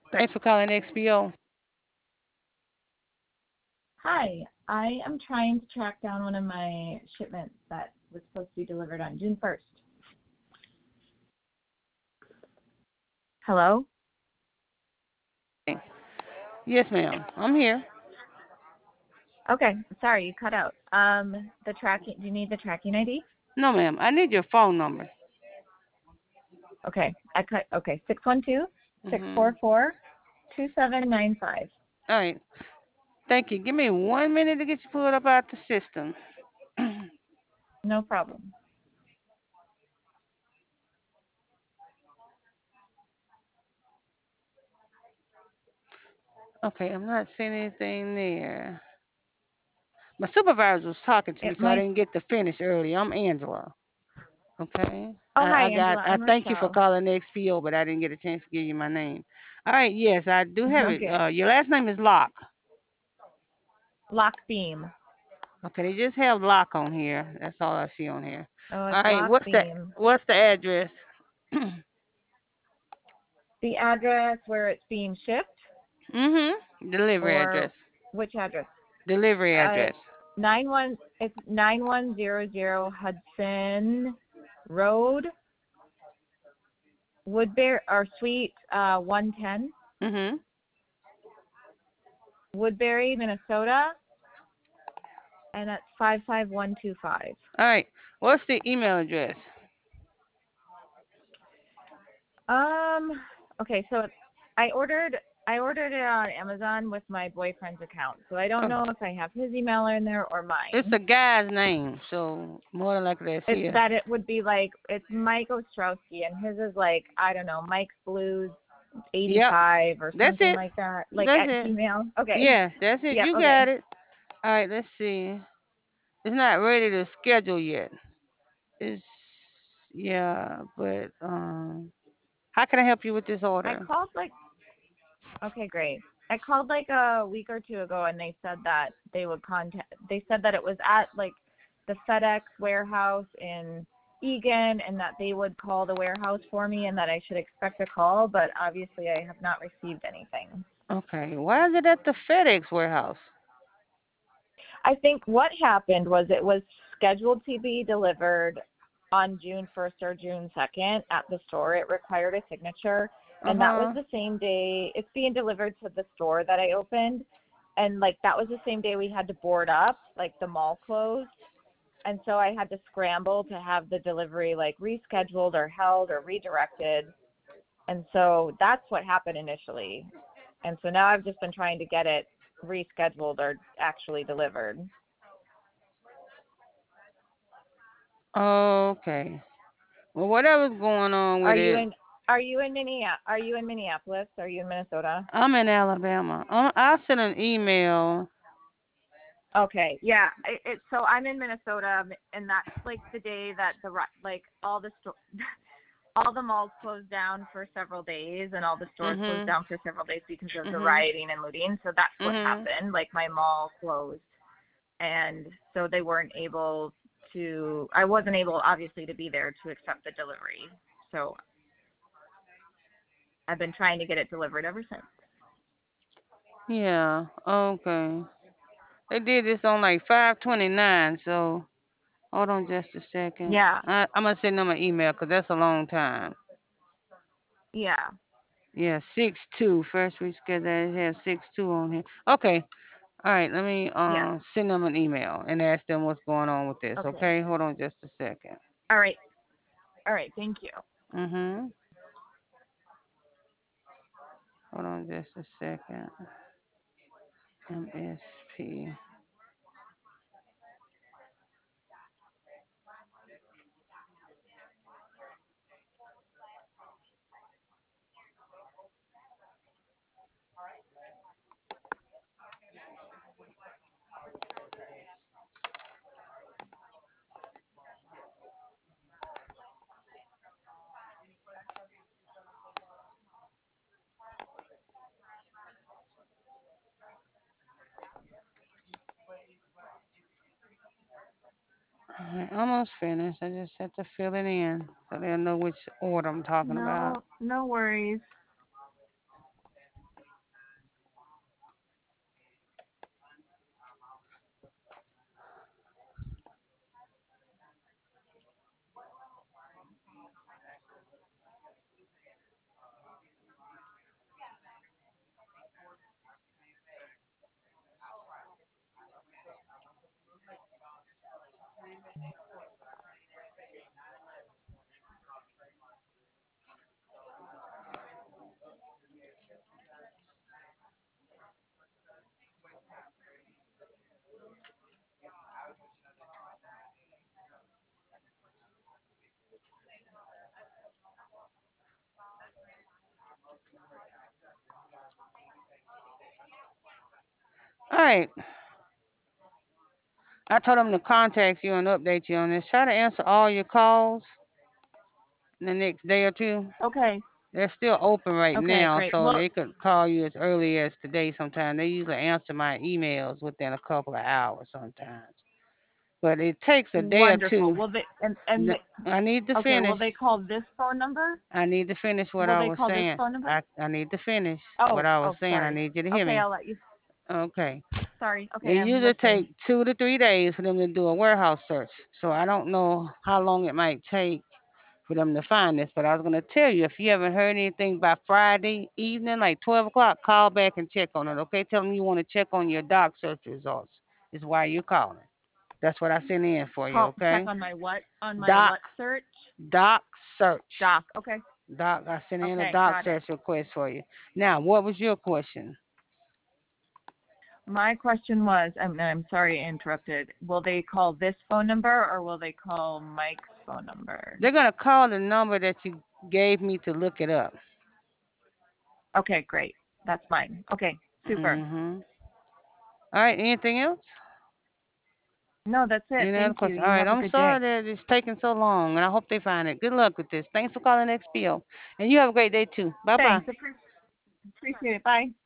Thanks for calling XPO. Hi, I am trying to track down one of my shipments that was supposed to be delivered on June 1st. Hello? Yes, ma'am. I'm here. Okay, sorry, you cut out. The tracking, do you need the tracking ID? No, ma'am. I need your phone number. Okay, okay, 612 Mhm. 644 2795. All right. Thank you. Give me 1 minute to get you pulled up out the system. No problem. Okay, I'm not seeing anything there. My supervisor was talking to me, It so I might. didn't get to finish early. I'm Angela. Okay. Oh, hi, I Angela. I'm thank you for Rochelle. calling the XPO, but I didn't get a chance to give you my name. All right. Yes, I do have it. Okay. Your last name is Locke. Lock Beam. Okay. They just have Locke on here. That's all I see on here. Oh, it's All right. Lock Beam. What's the address? The address where it's being shipped, Delivery or address. which address? Delivery Uh, address. 9100 Hudson Road, Woodbury or Suite 110, Mhm. Woodbury, Minnesota, and that's 55125. All right. What's the email address? Um. Okay, so I ordered I ordered it on Amazon with my boyfriend's account, so I don't Oh, know if I have his email in there or it's mine. a guy's name, so more than likely that's It's here. that it would be like it's Mike Ostrowski, and his is like I don't know Mike's Blues Yep. 85 or That's something it. like that, like That's at it. Gmail. Okay. Yeah, that's it. Yep. You got Okay. it. All right. Let's see. It's not ready to schedule yet. It's yeah, but how can I help you with this I order? called like okay, great. I called like a week or two ago, and they said that they would contact. They said that it was at like the FedEx warehouse in Egan, and that they would call the warehouse for me, and that I should expect a call. But obviously, I have not received anything. Okay. Why is it at the FedEx warehouse? I think what happened was it was scheduled to be delivered on June 1st or June 2nd at the store. It required a signature, Uh and that was huh. the same day it's being delivered to the store that I opened. And like that was the same day we had to board up, like the mall closed. And so I had to scramble to have the delivery like rescheduled or held or redirected. And so that's what happened initially. And so now I've just been trying to get it rescheduled or actually delivered. Okay. Well, whatever's going on Are with you it, in are you in Are you in Minneapolis? Are you in Minnesota? I'm in Alabama. I'll send an email. Okay, yeah. So I'm in Minnesota, and that's like the day that like all the malls closed down for several days, and all the stores closed Mhm. down for several days because of the Mhm. rioting and looting. So that's what Mhm. happened. Like my mall closed, and so they weren't able to. I wasn't able, obviously, to be there to accept the delivery. So I've been trying to get it delivered ever since. Yeah. Okay. They did this on like 5/29, so hold on just a second. Yeah, I'm gonna send them an email 'cause that's a long time. yeah, Yeah, 6/2. First we scheduled it has 6/2 on here. Okay. All right. Let me yes. send them an email and ask them what's going on with this. Okay. Okay. Hold on just a second. All right. All right. Thank you. Mhm. Hold on just a second. MSP. All right, almost finished. I just have to fill it in so they'll know which order I'm talking about. No, no worries. All right. I told them to contact you and update you on this. Try to answer all your calls in the next day or two. Okay. They're still open right Okay, now, great. so Well, they could call you as early as today sometime. They usually answer my emails within a couple of hours sometimes. But it takes a day or wonderful. two. Will they and I need to okay, will finish. they call this phone number? I need to finish what Will I they was call this saying. phone number? I need to finish what Oh, I was oh, saying. I sorry. need you to hear Okay, me. I'll let you. Okay. Sorry. Okay, It I'm usually listening. take 2 to 3 days for them to do a warehouse search. So I don't know how long it might take for them to find this. But I was gonna tell you if you haven't heard anything by Friday evening, like 12 o'clock, call back and check on it. Okay, tell them you want to check on your doc search results. Is why you're calling. That's what I sent in for you. Call check Okay, on my what? On my doc what search? doc search. Doc. Okay. Doc, I sent in a Okay, doc got it. search request for you. Now, what was your question? My question was, I'm sorry I interrupted. Will they call this phone number or will they call Mike's phone number? They're gonna call the number that you gave me to look it up. Okay, great. That's fine. Okay, super. Mhm. All right. Anything else? No, that's it. Any other Thank you. question? All You right. have a I'm good sorry day. that it's taking so long, and I hope they find it. Good luck with this. Thanks for calling XPO, and you have a great day too. Bye bye. Thanks. Appreciate it. Bye.